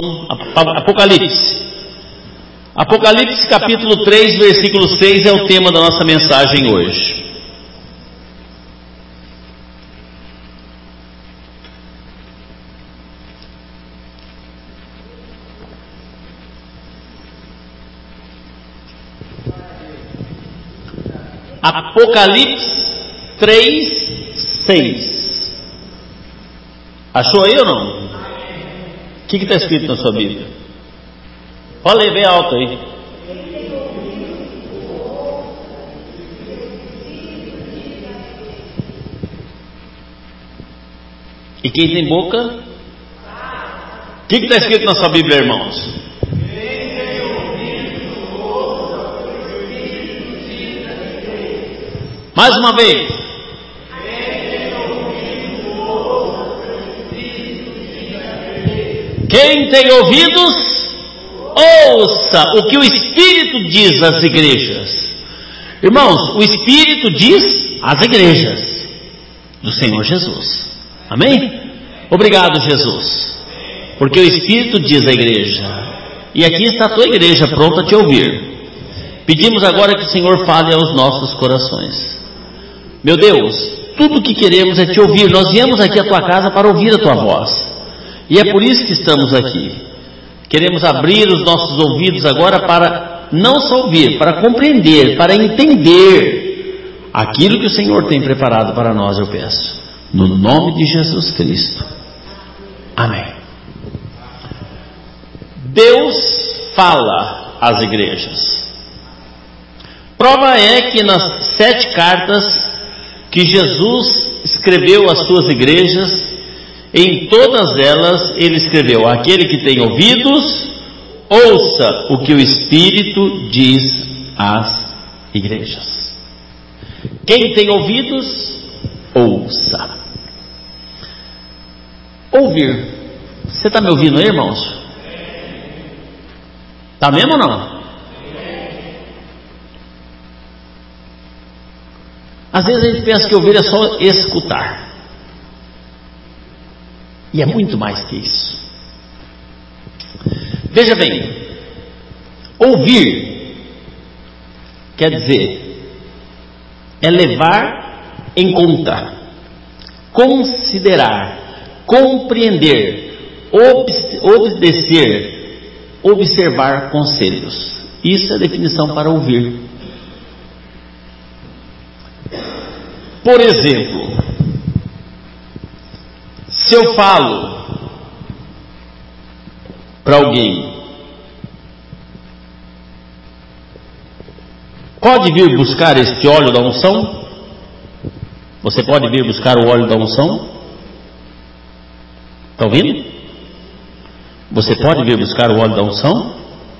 Apocalipse. Apocalipse capítulo 3, versículo 6 é o tema da nossa mensagem hoje. Apocalipse 3, 6. Achou aí ou não? O que está escrito na sua Bíblia? Pode ler bem alto aí. E quem tem boca? O que está escrito na sua Bíblia, irmãos? Mais uma vez. Quem tem ouvidos, ouça o que o Espírito diz às igrejas. Irmãos, o Espírito diz às igrejas do Senhor Jesus. Amém? Obrigado, Jesus, porque o Espírito diz à igreja, e aqui está a tua igreja pronta a te ouvir. Pedimos agora que o Senhor fale aos nossos corações. Meu Deus, tudo o que queremos é te ouvir. Nós viemos aqui à tua casa para ouvir a tua voz, e é por isso que estamos aqui. Queremos abrir os nossos ouvidos agora para não só ouvir, para compreender, para entender aquilo que o Senhor tem preparado para nós, eu peço, no nome de Jesus Cristo. Amém. Deus fala às igrejas. Prova é que nas 7 cartas que Jesus escreveu às suas igrejas, em todas elas ele escreveu: aquele que tem ouvidos, ouça o que o Espírito diz às igrejas. Quem tem ouvidos, ouça. Ouvir. Você está me ouvindo aí, irmãos? Está mesmo ou não? Às vezes a gente pensa que ouvir é só escutar, e é muito mais que isso. Veja bem, ouvir quer dizer é levar em conta, considerar, compreender, obedecer, observar conselhos. Isso é a definição para ouvir. Por exemplo, se eu falo para alguém: pode vir buscar este óleo da unção? Você pode vir buscar o óleo da unção? Está ouvindo? Você pode vir buscar o óleo da unção?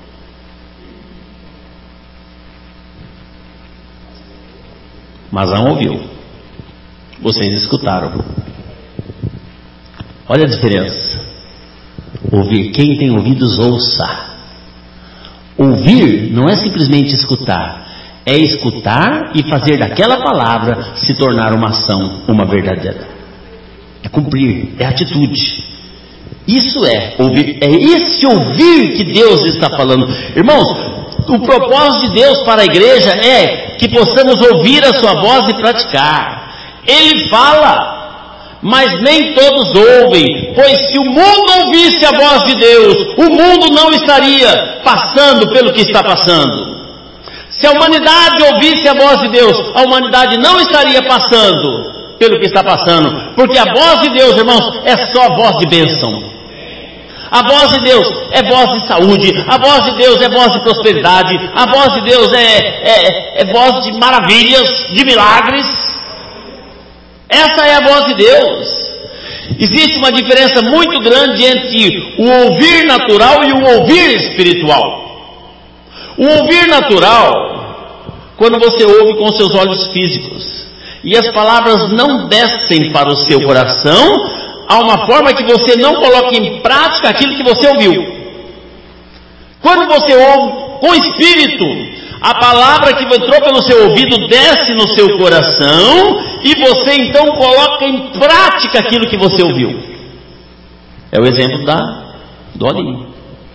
Mas não ouviu. Vocês escutaram. Olha a diferença. Ouvir. Quem tem ouvidos, ouça. Ouvir não é simplesmente escutar, é escutar e fazer daquela palavra se tornar uma ação, uma verdadeira. É cumprir, é atitude. Isso é ouvir. É esse ouvir que Deus está falando. Irmãos, o propósito de Deus para a igreja é que possamos ouvir a sua voz e praticar. Ele fala, mas nem todos ouvem, pois se o mundo ouvisse a voz de Deus, o mundo não estaria passando pelo que está passando. Se a humanidade ouvisse a voz de Deus, a humanidade não estaria passando pelo que está passando, porque a voz de Deus, irmãos, é só voz de bênção. A voz de Deus é voz de saúde, a voz de Deus é voz de prosperidade, a voz de Deus é voz de maravilhas, de milagres. Essa é a voz de Deus. Existe uma diferença muito grande entre o ouvir natural e o ouvir espiritual. O ouvir natural, quando você ouve com seus olhos físicos, e as palavras não descem para o seu coração, há uma forma que você não coloca em prática aquilo que você ouviu. Quando você ouve com espírito, a palavra que entrou pelo seu ouvido desce no seu coração, e você então coloca em prática aquilo que você ouviu. É o exemplo da Dolinho.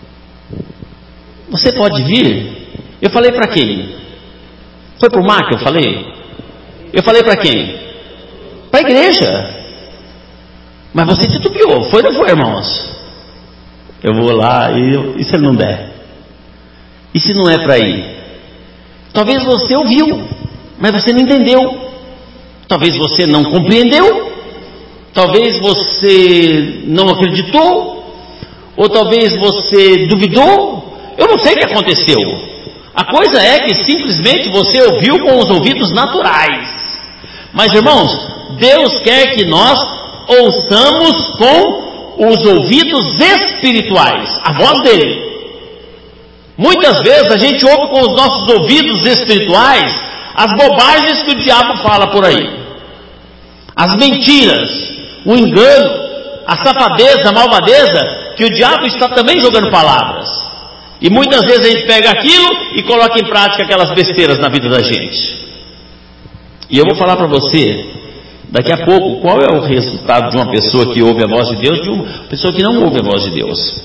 Você pode vir? Eu falei para quem? Foi para o mar que eu falei? Eu falei para quem? Para a igreja. Mas você titubeou, foi ou não foi, irmãos? Eu vou lá e se ele não der? E se não é para ir? Talvez você ouviu, mas você não entendeu. Talvez você não compreendeu. Talvez você não acreditou. Ou talvez você duvidou. Eu não sei o que aconteceu. A coisa é que simplesmente você ouviu com os ouvidos naturais. Mas, irmãos, Deus quer que nós ouçamos com os ouvidos espirituais, a voz dele. Muitas vezes a gente ouve com os nossos ouvidos espirituais as bobagens que o diabo fala por aí, as mentiras, o engano, a safadeza, a malvadeza, que o diabo está também jogando palavras. E muitas vezes a gente pega aquilo e coloca em prática aquelas besteiras na vida da gente. E eu vou falar para você daqui a pouco qual é o resultado de uma pessoa que ouve a voz de Deus, de uma pessoa que não ouve a voz de Deus.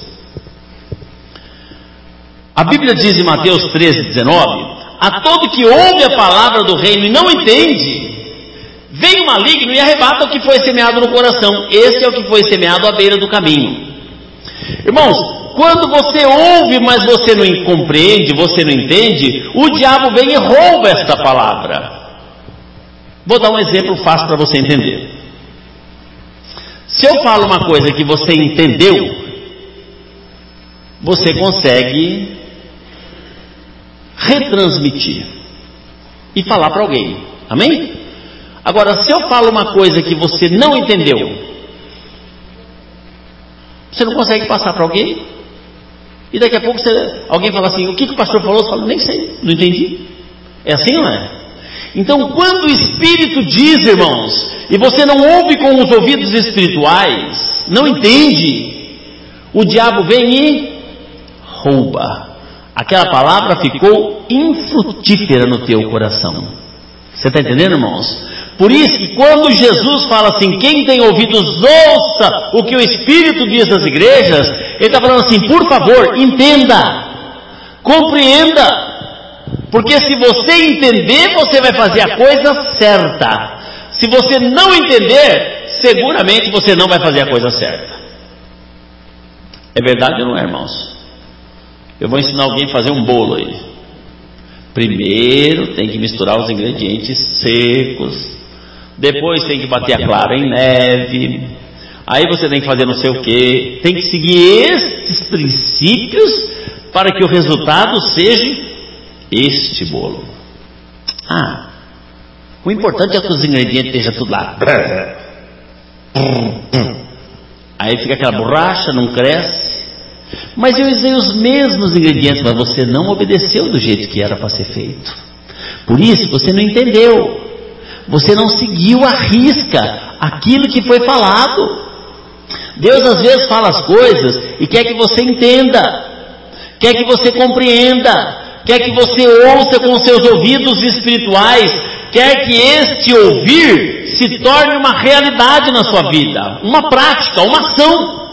A Bíblia diz em Mateus 13:19: a todo que ouve a palavra do reino e não entende, vem o maligno e arrebata o que foi semeado no coração. Esse é o que foi semeado à beira do caminho. Irmãos, quando você ouve, mas você não compreende, você não entende, o diabo vem e rouba esta palavra. Vou dar um exemplo fácil para você entender. Se eu falo uma coisa que você entendeu, você consegue retransmitir e falar para alguém. Amém? Agora, se eu falo uma coisa que você não entendeu, você não consegue passar para alguém. E daqui a pouco alguém fala assim: o que o pastor falou? Você fala: nem sei, não entendi. É assim, não é? Então, quando o Espírito diz, irmãos, e você não ouve com os ouvidos espirituais, não entende, o diabo vem e rouba. Aquela palavra ficou infrutífera no teu coração. Você está entendendo, irmãos? Por isso que quando Jesus fala assim: quem tem ouvidos ouça o que o Espírito diz às igrejas, ele está falando assim: por favor, entenda, compreenda. Porque se você entender, você vai fazer a coisa certa. Se você não entender, seguramente você não vai fazer a coisa certa. É verdade ou não é, irmãos? Eu vou ensinar alguém a fazer um bolo aí. Primeiro tem que misturar os ingredientes secos. Depois tem que bater a clara em neve. Aí você tem que fazer não sei o que. Tem que seguir esses princípios para que o resultado seja este bolo. O importante é que os ingredientes estejam tudo lá. Aí fica aquela borracha, não cresce. Mas eu usei os mesmos ingredientes, mas você não obedeceu do jeito que era para ser feito. Por isso você não entendeu. Você não seguiu à risca aquilo que foi falado. Deus às vezes fala as coisas e quer que você entenda, quer que você compreenda, quer que você ouça com seus ouvidos espirituais, quer que este ouvir se torne uma realidade na sua vida, uma prática, uma ação.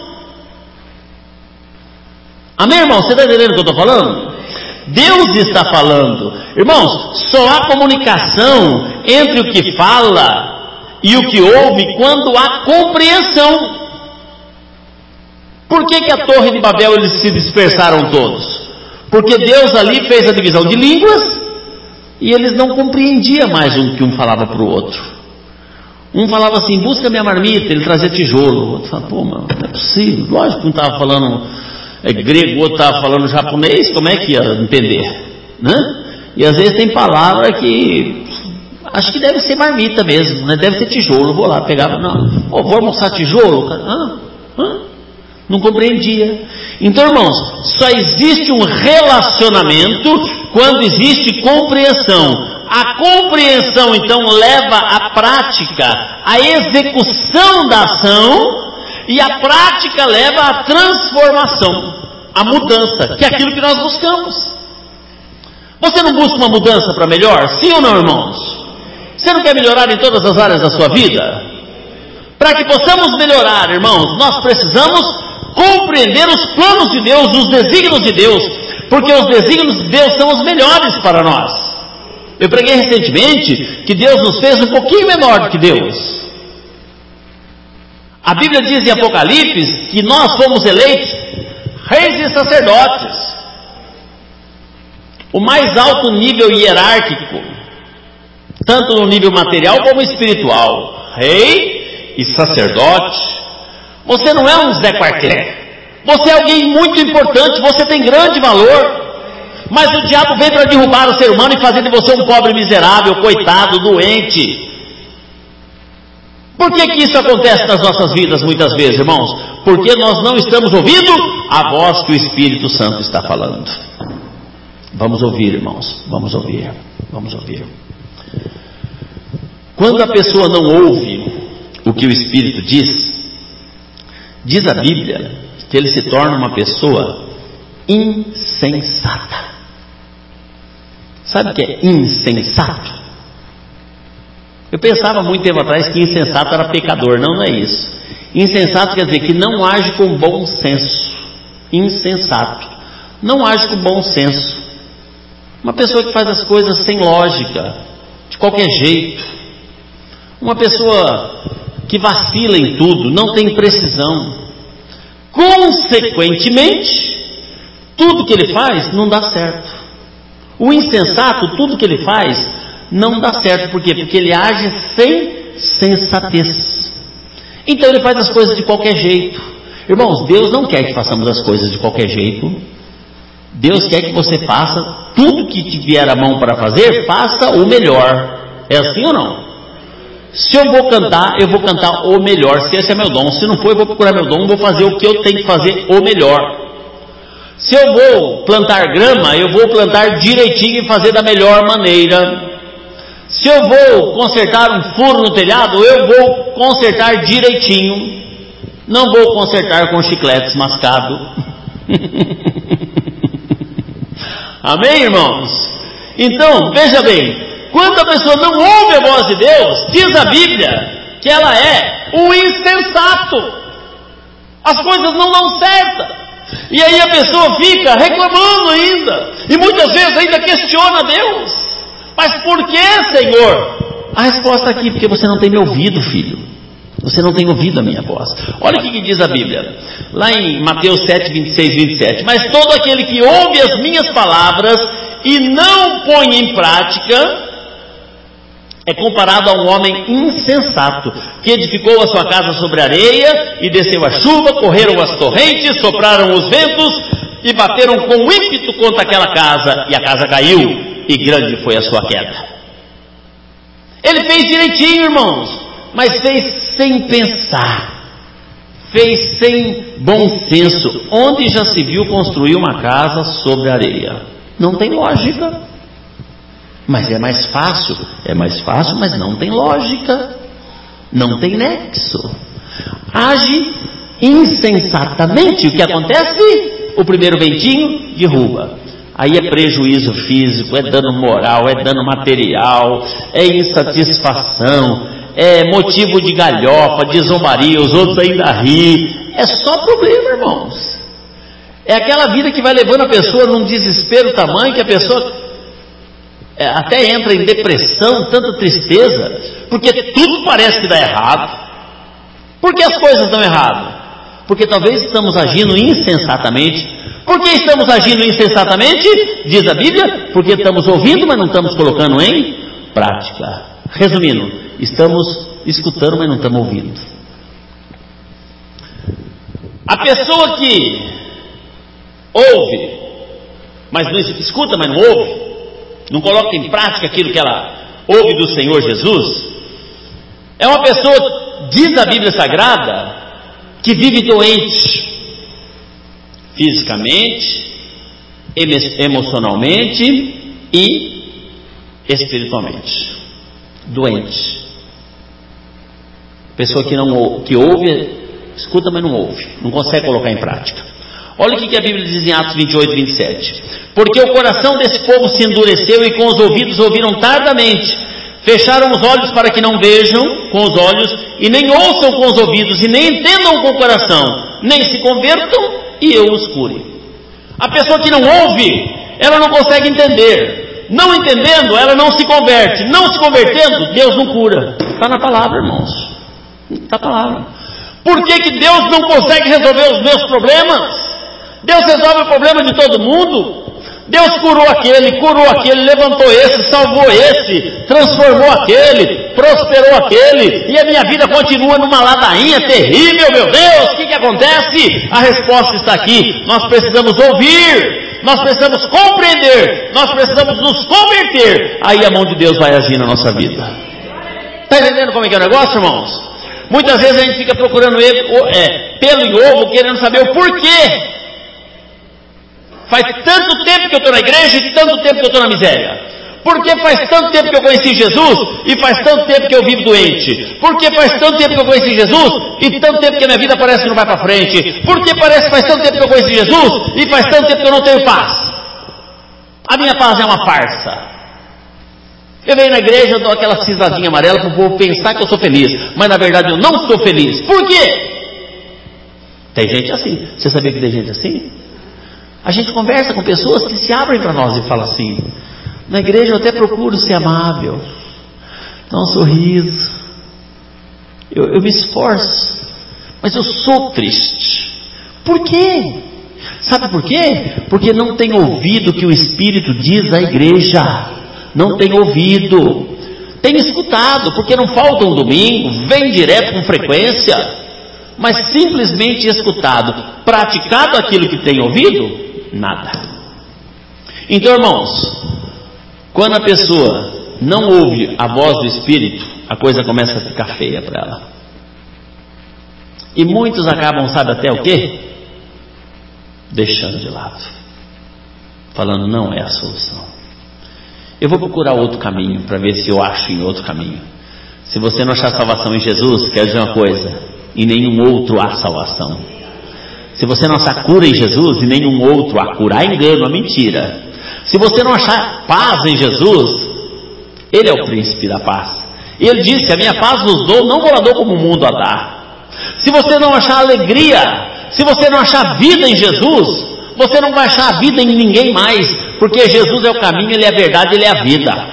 Amém, irmão? Você está entendendo o que eu estou falando? Deus está falando. Irmãos, só há comunicação entre o que fala e o que ouve quando há compreensão. Por que a Torre de Babel eles se dispersaram todos? Porque Deus ali fez a divisão de línguas e eles não compreendiam mais o que um falava para o outro. Um falava assim: busca minha marmita, ele trazia tijolo. O outro falava: pô, mano, não é possível. Lógico que um estava falando grego, o outro estava falando japonês, como é que ia entender? Né? E às vezes tem palavra que acho que deve ser marmita mesmo, né? Deve ser tijolo. Vou lá, pegava, não, vou almoçar tijolo? Não compreendia. Então, irmãos, só existe um relacionamento quando existe compreensão. A compreensão então leva à prática, à execução da ação, e a prática leva à transformação, à mudança, que é aquilo que nós buscamos. Você não busca uma mudança para melhor? Sim ou não, irmãos? Você não quer melhorar em todas as áreas da sua vida? Para que possamos melhorar, irmãos, nós precisamos compreender os planos de Deus, os desígnios de Deus, porque os desígnios de Deus são os melhores para nós. Eu preguei recentemente que Deus nos fez um pouquinho menor do que Deus. A Bíblia diz em Apocalipse que nós fomos eleitos reis e sacerdotes, o mais alto nível hierárquico, tanto no nível material como espiritual, rei e sacerdote. Você não é um Zé Quarté, você é alguém muito importante, você tem grande valor, mas o diabo vem para derrubar o ser humano e fazer de você um pobre miserável, coitado, doente. Por que isso acontece nas nossas vidas muitas vezes, irmãos? Porque nós não estamos ouvindo a voz que o Espírito Santo está falando. Vamos ouvir, irmãos, vamos ouvir. Quando a pessoa não ouve o que o Espírito diz a Bíblia que ele se torna uma pessoa insensata. Sabe o que é insensato? Eu pensava muito tempo atrás que insensato era pecador. Não é isso. Insensato quer dizer que não age com bom senso. Insensato não age com bom senso. Uma pessoa que faz as coisas sem lógica, de qualquer jeito. Uma pessoa que vacila em tudo, não tem precisão. Consequentemente, tudo que ele faz não dá certo. O insensato, tudo que ele faz não dá certo. Por quê? Porque ele age sem sensatez. Então ele faz as coisas de qualquer jeito. Irmãos, Deus não quer que façamos as coisas de qualquer jeito. Deus quer que você faça tudo que te vier a mão para fazer, faça o melhor. É assim ou não? Se eu vou cantar o melhor, se esse é meu dom. Se não for, eu vou procurar meu dom, vou fazer o que eu tenho que fazer o melhor. Se eu vou plantar grama, eu vou plantar direitinho e fazer da melhor maneira. Se eu vou consertar um furo no telhado, eu vou consertar direitinho. Não vou consertar com chicletes mascados. Amém, irmãos? Então, veja bem, quando a pessoa não ouve a voz de Deus, diz a Bíblia que ela é um insensato. As coisas não dão certo. E aí a pessoa fica reclamando ainda. E muitas vezes ainda questiona Deus. Mas por que, Senhor? A resposta aqui, porque você não tem me ouvido, filho. Você não tem ouvido a minha voz. Olha o que diz a Bíblia. Lá em Mateus 7, 26, 27. Mas todo aquele que ouve as minhas palavras e não põe em prática é comparado a um homem insensato, que edificou a sua casa sobre areia, e desceu a chuva, correram as torrentes, sopraram os ventos, e bateram com ímpeto contra aquela casa, e a casa caiu, e grande foi a sua queda. Ele fez direitinho, irmãos, mas fez sem pensar, fez sem bom senso. Onde já se viu construir uma casa sobre areia? Não tem lógica. Mas é mais fácil, mas não tem lógica, não tem nexo. Age insensatamente. O que acontece? O primeiro ventinho derruba. Aí é prejuízo físico, é dano moral, é dano material, é insatisfação, é motivo de galhofa, de zombaria, os outros ainda ri. É só problema, irmãos. É aquela vida que vai levando a pessoa num desespero tamanho que a pessoa até entra em depressão, tanta tristeza, porque tudo parece que dá errado. Por que as coisas dão errado? Porque talvez estamos agindo insensatamente. Por que estamos agindo insensatamente? Diz a Bíblia, porque estamos ouvindo, mas não estamos colocando em prática. Resumindo, estamos escutando, mas não estamos ouvindo. A pessoa que ouve, mas não escuta, mas não ouve, não coloca em prática aquilo que ela ouve do Senhor Jesus, é uma pessoa, diz a Bíblia Sagrada, que vive doente, fisicamente, emocionalmente e espiritualmente. Doente. Pessoa que ouve, escuta, mas não ouve, não consegue colocar em prática. Olha o que a Bíblia diz em Atos 28, 27. Porque o coração desse povo se endureceu e com os ouvidos ouviram tardamente. Fecharam os olhos para que não vejam com os olhos e nem ouçam com os ouvidos e nem entendam com o coração nem se convertam e eu os cure. A pessoa que não ouve, ela não consegue entender. Não entendendo, ela não se converte. Não se convertendo, Deus não cura. Está na palavra, irmãos. Está na palavra. Por que Deus não consegue resolver os meus problemas? Deus resolve o problema de todo mundo. Deus curou aquele, levantou esse, salvou esse, transformou aquele, prosperou aquele, e a minha vida continua numa ladainha terrível, meu Deus, o que acontece? A resposta está aqui. Nós precisamos ouvir, nós precisamos compreender, nós precisamos nos converter, aí a mão de Deus vai agir na nossa vida. Está entendendo como é que é o negócio, irmãos? Muitas vezes a gente fica procurando pelo em ovo, querendo saber o porquê. Faz tanto tempo que eu estou na igreja e tanto tempo que eu estou na miséria. Por que faz tanto tempo que eu conheci Jesus e faz tanto tempo que eu vivo doente? Por que faz tanto tempo que eu conheci Jesus e tanto tempo que a minha vida parece que não vai para frente? Por que faz tanto tempo que eu conheci Jesus e faz tanto tempo que eu não tenho paz? A minha paz é uma farsa. Eu venho na igreja, eu dou aquela cisadinha amarela para o povo pensar que eu sou feliz, mas na verdade eu não sou feliz. Por quê? Tem gente assim. Você sabia que tem gente assim? A gente conversa com pessoas que se abrem para nós e falam assim: na igreja eu até procuro ser amável, dar um sorriso, eu me esforço, mas eu sou triste. Por quê? Sabe por quê? Porque não tem ouvido o que o Espírito diz à igreja. Não tem ouvido. Tem escutado, porque não falta um domingo, vem direto com frequência, mas simplesmente escutado, praticado aquilo que tem ouvido, nada. Então, irmãos, quando a pessoa não ouve a voz do Espírito, a coisa começa a ficar feia para ela. E muitos acabam, sabe até o quê? Deixando de lado, falando: não é a solução. Eu vou procurar outro caminho para ver se eu acho em outro caminho. Se você não achar salvação em Jesus, quer dizer uma coisa: em nenhum outro há salvação. Se você não achar cura em Jesus, em nenhum outro há cura. Há engano, há mentira. Se você não achar paz em Jesus, Ele é o príncipe da paz. E Ele disse: a minha paz vos dou, não vou lá dou como o mundo a dá. Se você não achar alegria, se você não achar vida em Jesus, você não vai achar a vida em ninguém mais, porque Jesus é o caminho, Ele é a verdade, Ele é a vida.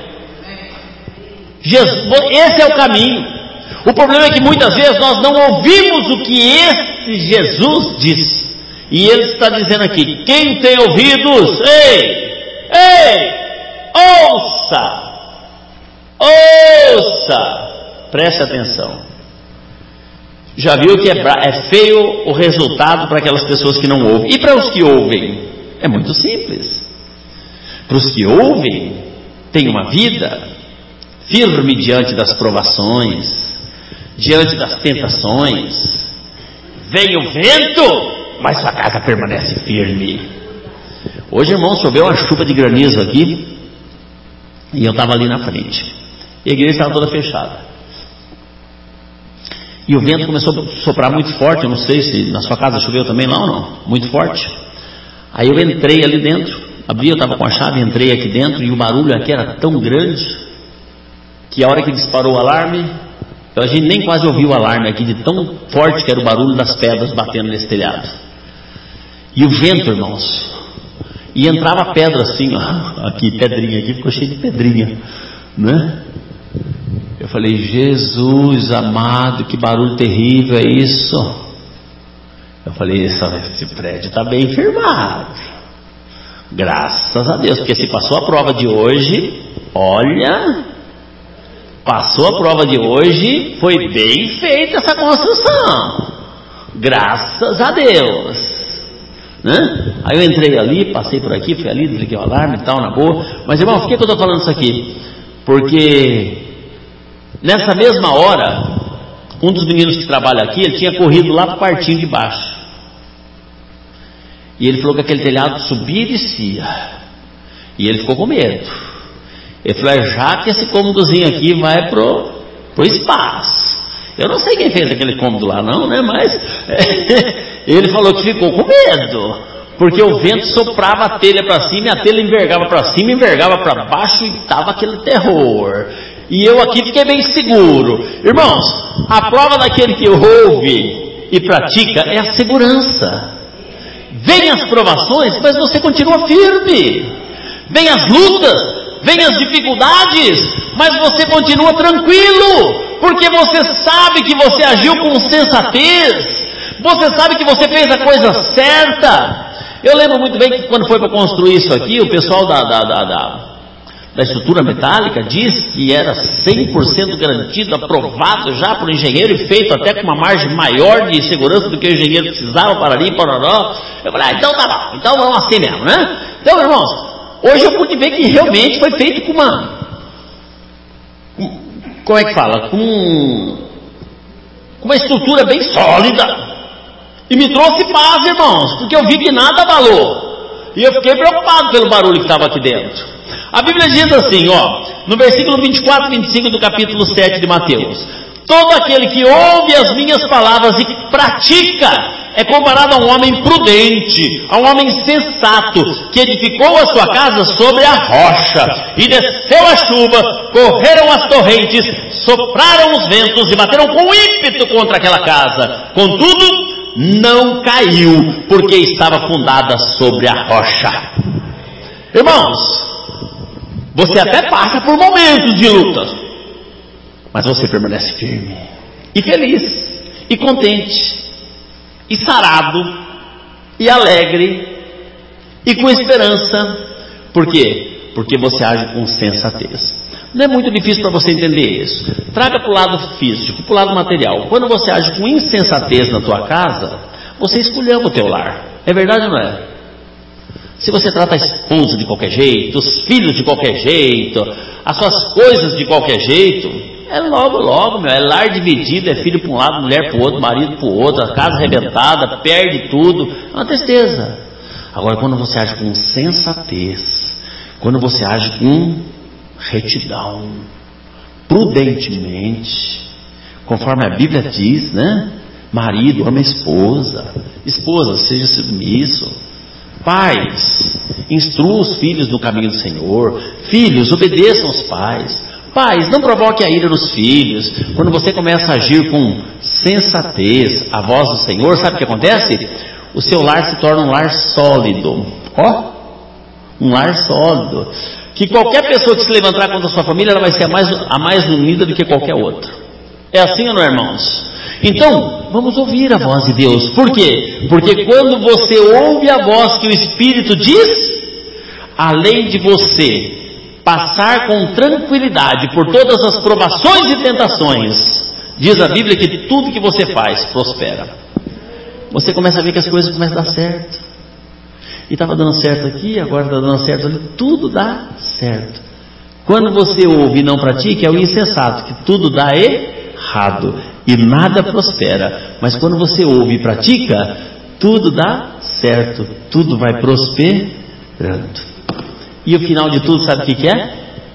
Esse é o caminho. O problema é que muitas vezes nós não ouvimos o que esse Jesus disse. E Ele está dizendo aqui: quem tem ouvidos, ouça, preste atenção. Já viu que é feio o resultado para aquelas pessoas que não ouvem? E para os que ouvem? É muito simples. Para os que ouvem, tem uma vida firme diante das provações, diante das tentações. Vem o vento, mas sua casa permanece firme. Hoje, irmão, choveu uma chuva de granizo aqui, e eu estava ali na frente, e a igreja estava toda fechada. E o vento começou a soprar muito forte. Eu não sei se na sua casa choveu também lá ou não. Muito forte. Aí eu entrei ali dentro, abri, eu estava com a chave, entrei aqui dentro, e o barulho aqui era tão grande que a hora que disparou o alarme, a gente nem quase ouviu o alarme aqui, de tão forte que era o barulho das pedras batendo nesse telhado. E o vento, irmãos, e entrava pedra assim, ó, aqui, pedrinha aqui, ficou cheio de pedrinha, né? Eu falei: Jesus amado, que barulho terrível é isso? Eu falei: esse prédio está bem firmado, graças a Deus, porque se passou a prova de hoje, olha, passou a prova de hoje, foi bem feita essa construção, graças a Deus, né? Aí eu entrei ali, passei por aqui, fui ali, desliguei o alarme e tal, na boa. Mas, irmão, por que eu estou falando isso aqui? Porque nessa mesma hora, um dos meninos que trabalha aqui, ele tinha corrido lá para o quartinho de baixo, e ele falou que aquele telhado subia e descia, e ele ficou com medo. Ele falou: já que esse cômodozinho aqui vai pro espaço. Eu não sei quem fez aquele cômodo lá não, né? Mas ele falou que ficou com medo, porque o vento soprava a telha para cima, e a telha envergava para cima, envergava para baixo, e estava aquele terror. E eu aqui fiquei bem seguro. Irmãos, a prova daquele que ouve e pratica é a segurança. Vem as provações, mas você continua firme. Vem as lutas, vem as dificuldades, mas você continua tranquilo, porque você sabe que você agiu com sensatez, você sabe que você fez a coisa certa. Eu lembro muito bem que quando foi para construir isso aqui, o pessoal da estrutura metálica diz que era 100% garantido, aprovado já por engenheiro e feito até com uma margem maior de segurança do que o engenheiro precisava, parari, pororó. Eu falei, então tá bom, então vamos assim mesmo, né? Então, irmãos, hoje eu pude ver que realmente foi feito com como é que fala? Com uma estrutura bem sólida. E me trouxe paz, irmãos, porque eu vi que nada abalou. E eu fiquei preocupado pelo barulho que estava aqui dentro. A Bíblia diz assim, no versículo 24 e 25 do capítulo 7 de Mateus: todo aquele que ouve as minhas palavras e pratica é comparado a um homem prudente, a um homem sensato, que edificou a sua casa sobre a rocha, e desceu a chuva, correram as torrentes, sopraram os ventos e bateram com ímpeto contra aquela casa. Contudo, não caiu, porque estava fundada sobre a rocha. Irmãos, você até passa por momentos de luta, mas você permanece firme, e feliz, e contente, e sarado, e alegre, e com esperança. Por quê? Porque você age com sensatez. Não é muito difícil para você entender isso. Traga para o lado físico, para o lado material. Quando você age com insensatez na tua casa, você esculhamba o teu lar. É verdade ou não é? Se você trata a esposa de qualquer jeito, os filhos de qualquer jeito, as suas coisas de qualquer jeito, é logo, é lar dividido, é filho para um lado, mulher para o outro, marido para o outro, a casa arrebentada, perde tudo, é uma tristeza. Agora, quando você age com sensatez, quando você age com retidão, prudentemente, conforme a Bíblia diz, né? Marido, ama a esposa, esposa, seja submisso. Pais, instrua os filhos no caminho do Senhor. Filhos, obedeçam os pais. Pais, não provoque a ira nos filhos. Quando você começa a agir com sensatez, a voz do Senhor, sabe o que acontece? O seu lar se torna um lar sólido. Um lar sólido. Que qualquer pessoa que se levantar contra a sua família, ela vai ser a mais unida do que qualquer outra. É assim ou não, irmãos? Então, vamos ouvir a voz de Deus. Por quê? Porque quando você ouve a voz que o Espírito diz, além de você passar com tranquilidade por todas as provações e tentações, diz a Bíblia que tudo que você faz prospera. Você começa a ver que as coisas começam a dar certo. E estava dando certo aqui, agora está dando certo ali, tudo dá certo. Quando você ouve e não pratica, é o insensato, que tudo dá errado e nada prospera. Mas quando você ouve e pratica, tudo dá certo, tudo vai prosperando. E o final de tudo, sabe o que é?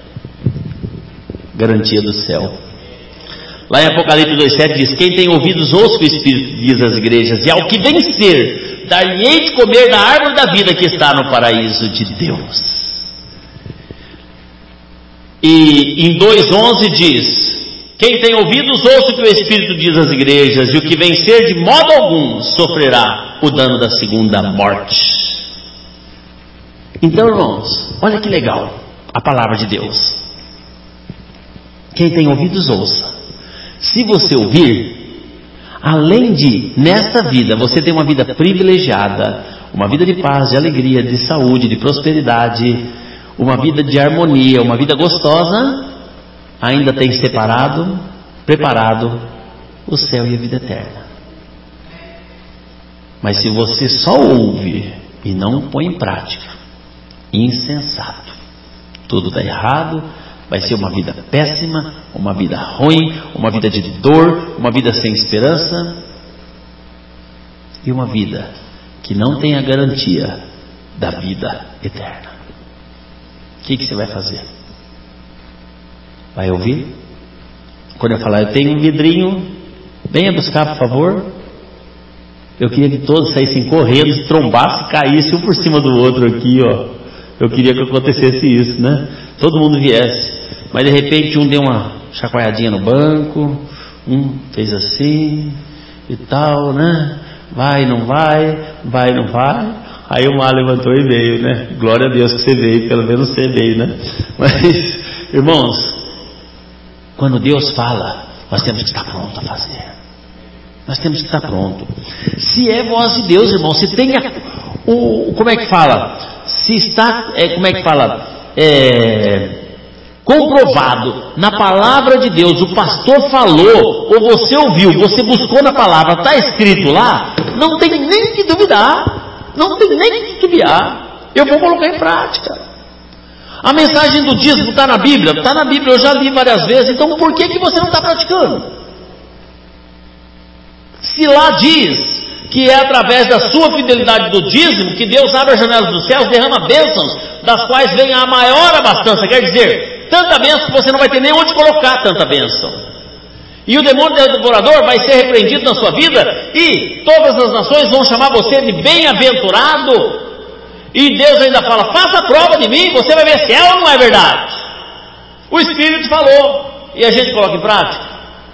Garantia do céu. Lá em Apocalipse 2,7 diz: quem tem ouvidos ouça o que o Espírito diz às igrejas, e ao que vencer, dar-lhe-ei de comer da árvore da vida que está no paraíso de Deus. E em 2,11 diz: quem tem ouvidos ouça o que o Espírito diz às igrejas, e o que vencer de modo algum sofrerá o dano da segunda morte. Então, irmãos, olha que legal a palavra de Deus. Quem tem ouvidos ouça. Se você ouvir, além de, nesta vida, você ter uma vida privilegiada, uma vida de paz, de alegria, de saúde, de prosperidade, uma vida de harmonia, uma vida gostosa, ainda tem preparado o céu e a vida eterna. Mas se você só ouve e não põe em prática, insensato, tudo dá errado. Vai ser uma vida péssima, uma vida ruim, uma vida de dor, uma vida sem esperança, e uma vida que não tem a garantia da vida eterna. O que você vai fazer? Vai ouvir? Quando eu falar, eu tenho um vidrinho, venha buscar, por favor. Eu queria que todos saíssem correndo, se trombassem, caíssem um por cima do outro aqui, Eu queria que acontecesse isso, né? Todo mundo viesse. Mas de repente um deu uma chacoalhadinha no banco, um fez assim, e tal, né? Vai, não vai, vai, não vai. Aí o mar levantou e veio, né? Glória a Deus que você veio, pelo menos você veio, né? Mas, irmãos, quando Deus fala, nós temos que estar pronto a fazer. Nós temos que estar pronto. Se é voz de Deus, irmão, se tem como é que fala? Se está, como é que fala? Comprovado na palavra de Deus, o pastor falou, ou você ouviu, você buscou na palavra, está escrito lá, não tem nem que duvidar, não tem nem que titubear, eu vou colocar em prática. A mensagem do dízimo está na Bíblia, eu já li várias vezes, então por que você não está praticando? Se lá diz que é através da sua fidelidade do dízimo que Deus abre as janelas dos céus, derrama bênçãos, das quais vem a maior abastança, quer dizer, tanta bênção que você não vai ter nem onde colocar tanta bênção. E o demônio devorador vai ser repreendido na sua vida, e todas as nações vão chamar você de bem-aventurado, e Deus ainda fala, faça a prova de mim, você vai ver se é ou não é verdade. O Espírito falou, e a gente coloca em prática.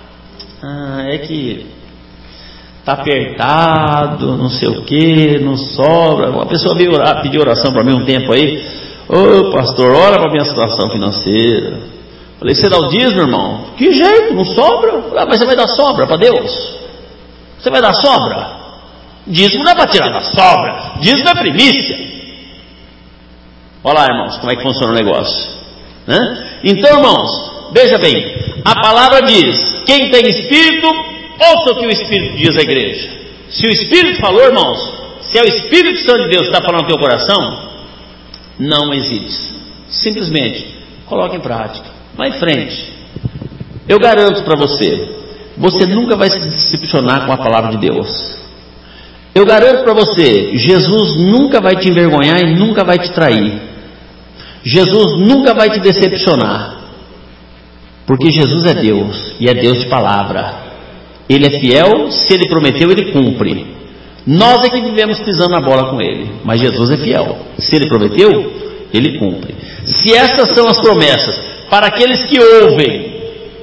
É que está apertado, não sei o que, não sobra. Uma pessoa veio pedir oração para mim um tempo aí. Ô pastor, ora para a minha situação financeira. Falei, você dá o dízimo, irmão? Que jeito, não sobra? Mas você vai dar sobra para Deus? Você vai dar sobra? Dízimo não é para tirar da sobra, dízimo é primícia. Olha lá, irmãos, como é que funciona o negócio, né? Então, irmãos, veja bem, a palavra diz, quem tem espírito, ouça o que o Espírito diz à igreja. Se o Espírito falou, irmãos, se é o Espírito Santo de Deus que está falando no teu coração, não hesites, simplesmente coloque em prática, vá em frente. Eu garanto para você, você nunca vai se decepcionar com a palavra de Deus. Eu garanto para você, Jesus nunca vai te envergonhar e nunca vai te trair. Jesus nunca vai te decepcionar, porque Jesus é Deus e é Deus de palavra. Ele é fiel, se Ele prometeu, Ele cumpre. Nós é que vivemos pisando na bola com Ele, mas Jesus é fiel. Se Ele prometeu, Ele cumpre. Se estas são as promessas para aqueles que ouvem,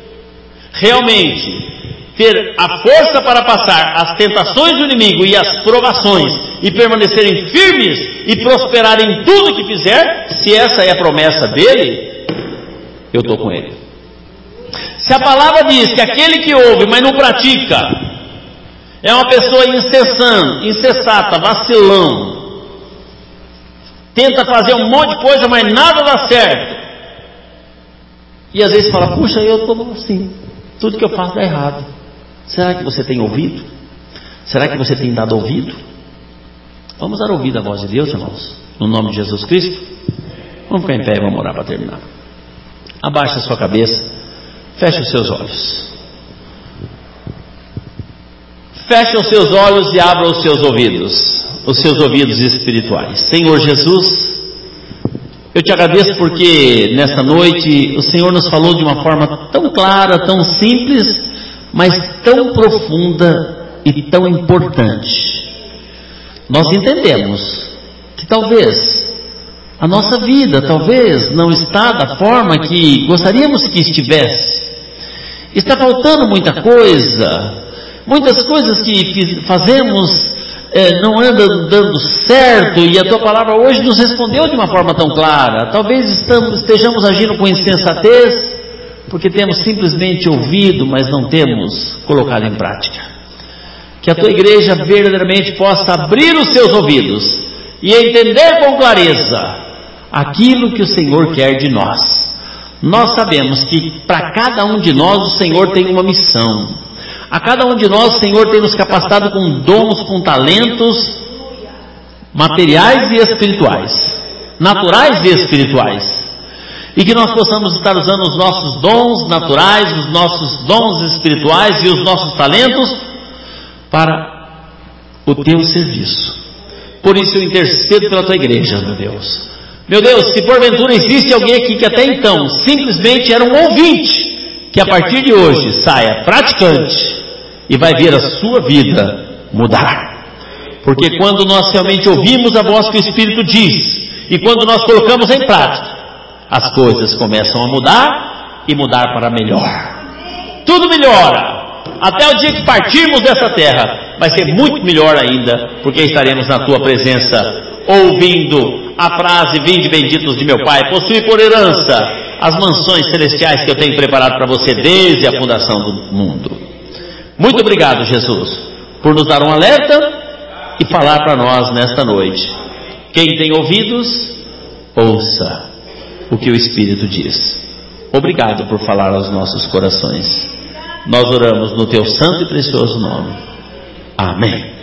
realmente ter a força para passar as tentações do inimigo e as provações e permanecerem firmes e prosperarem em tudo que fizer, se essa é a promessa dele, eu estou com ele. Se a palavra diz que aquele que ouve, mas não pratica, é uma pessoa insensata, vacilão, tenta fazer um monte de coisa, mas nada dá certo, e às vezes fala, puxa, eu estou assim, tudo que eu faço dá errado. Será que você tem ouvido? Será que você tem dado ouvido? Vamos dar ouvido à voz de Deus, irmãos, no nome de Jesus Cristo. Vamos ficar em pé e vamos orar para terminar. Abaixe a sua cabeça, feche os seus olhos. Feche os seus olhos e abra os seus ouvidos espirituais. Senhor Jesus, eu te agradeço porque nessa noite o Senhor nos falou de uma forma tão clara, tão simples, mas tão profunda e tão importante. Nós entendemos que talvez a nossa vida não está da forma que gostaríamos que estivesse. Está faltando muita coisa, muitas coisas que fazemos não andam dando certo, e a tua palavra hoje nos respondeu de uma forma tão clara. Talvez estejamos agindo com insensatez, porque temos simplesmente ouvido, mas não temos colocado em prática. Que a tua igreja verdadeiramente possa abrir os seus ouvidos e entender com clareza aquilo que o Senhor quer de nós. Nós sabemos que para cada um de nós o Senhor tem uma missão. A cada um de nós o Senhor tem nos capacitado com dons, com talentos materiais e espirituais, naturais e espirituais. E que nós possamos estar usando os nossos dons naturais, os nossos dons espirituais e os nossos talentos para o teu serviço. Por isso eu intercedo pela tua igreja, meu Deus. Meu Deus, se porventura existe alguém aqui que até então simplesmente era um ouvinte, que a partir de hoje saia praticante e vai ver a sua vida mudar. Porque quando nós realmente ouvimos a voz que o Espírito diz, e quando nós colocamos em prática, as coisas começam a mudar e mudar para melhor. Tudo melhora. até o dia que partirmos dessa terra, vai ser muito melhor ainda, porque estaremos na tua presença, ouvindo a frase: vinde benditos de meu Pai, possui por herança as mansões celestiais que eu tenho preparado para você desde a fundação do mundo. Muito obrigado, Jesus, por nos dar um alerta e falar para nós nesta noite. Quem tem ouvidos, ouça o que o Espírito diz. Obrigado por falar aos nossos corações. Nós oramos no teu santo e precioso nome. Amém.